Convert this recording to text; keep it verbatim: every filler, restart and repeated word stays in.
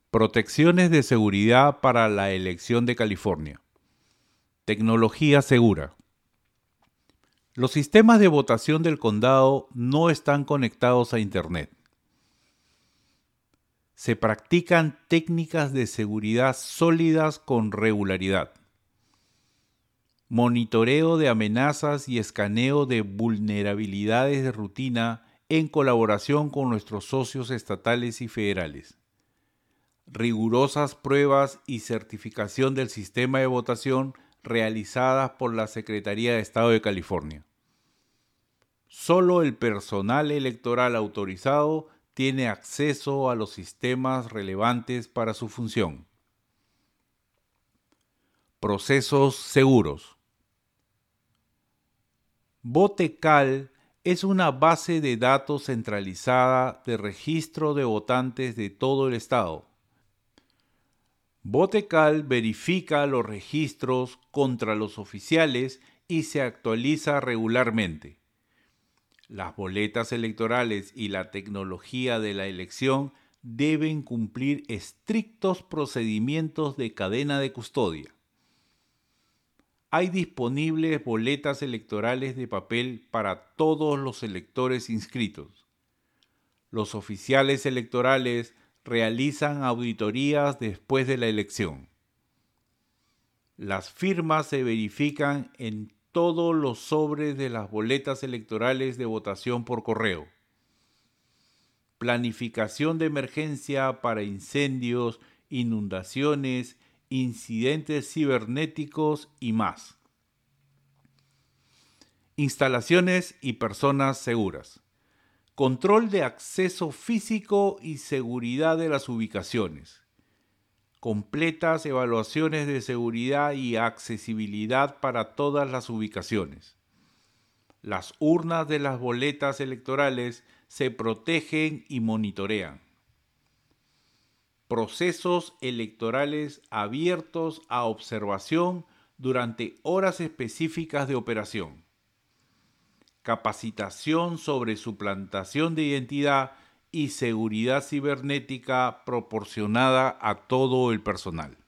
Protecciones de seguridad para la elección de California. Tecnología segura. Los sistemas de votación del condado no están conectados a Internet. Se practican técnicas de seguridad sólidas con regularidad. Monitoreo de amenazas y escaneo de vulnerabilidades de rutina en colaboración con nuestros socios estatales y federales. Rigurosas pruebas y certificación del sistema de votación realizadas por la Secretaría de Estado de California. Solo el personal electoral autorizado tiene acceso a los sistemas relevantes para su función. Procesos seguros. VoteCal es una base de datos centralizada de registro de votantes de todo el estado. VoteCal verifica los registros contra los oficiales y se actualiza regularmente. Las boletas electorales y la tecnología de la elección deben cumplir estrictos procedimientos de cadena de custodia. Hay disponibles boletas electorales de papel para todos los electores inscritos. Los oficiales electorales realizan auditorías después de la elección. Las firmas se verifican en todos los sobres de las boletas electorales de votación por correo. Planificación de emergencia para incendios, inundaciones, incidentes cibernéticos y más. Instalaciones y personas seguras. Control de acceso físico y seguridad de las ubicaciones. Completas evaluaciones de seguridad y accesibilidad para todas las ubicaciones. Las urnas de las boletas electorales se protegen y monitorean. Procesos electorales abiertos a observación durante horas específicas de operación. Capacitación sobre suplantación de identidad y seguridad cibernética proporcionada a todo el personal.